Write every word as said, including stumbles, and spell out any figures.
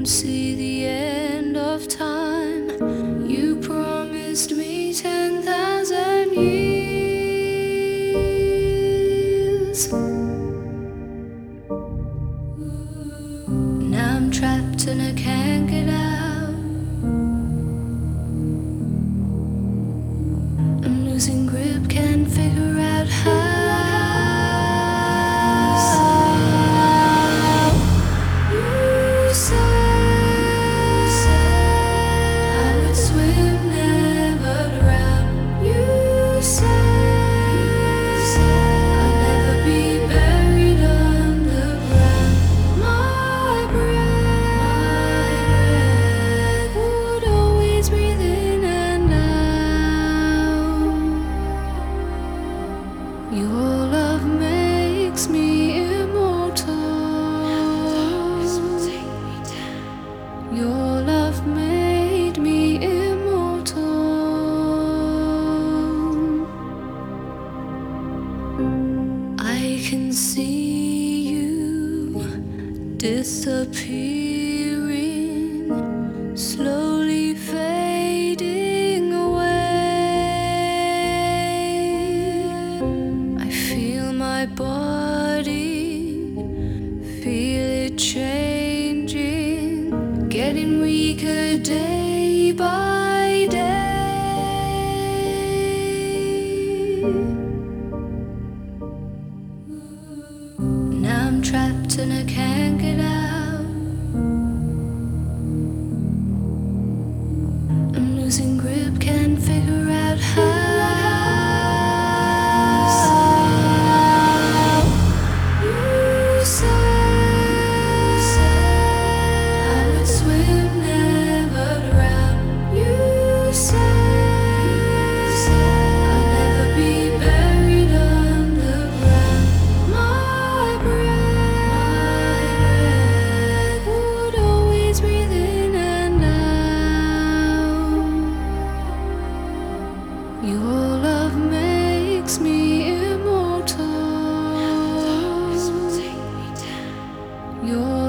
won't see the end of time. You promised me ten thousand years. Now I'm trapped and I can't get out. I'm losing grip, can't figure out how. Your love makes me immortal. Your love made me immortal. I can see you disappearing, slowly fading my body, feel it changing, getting weaker day by day. Now I'm trapped and I can't get out. I'm losing grip, can't figure out how. Your love makes me immortal. Your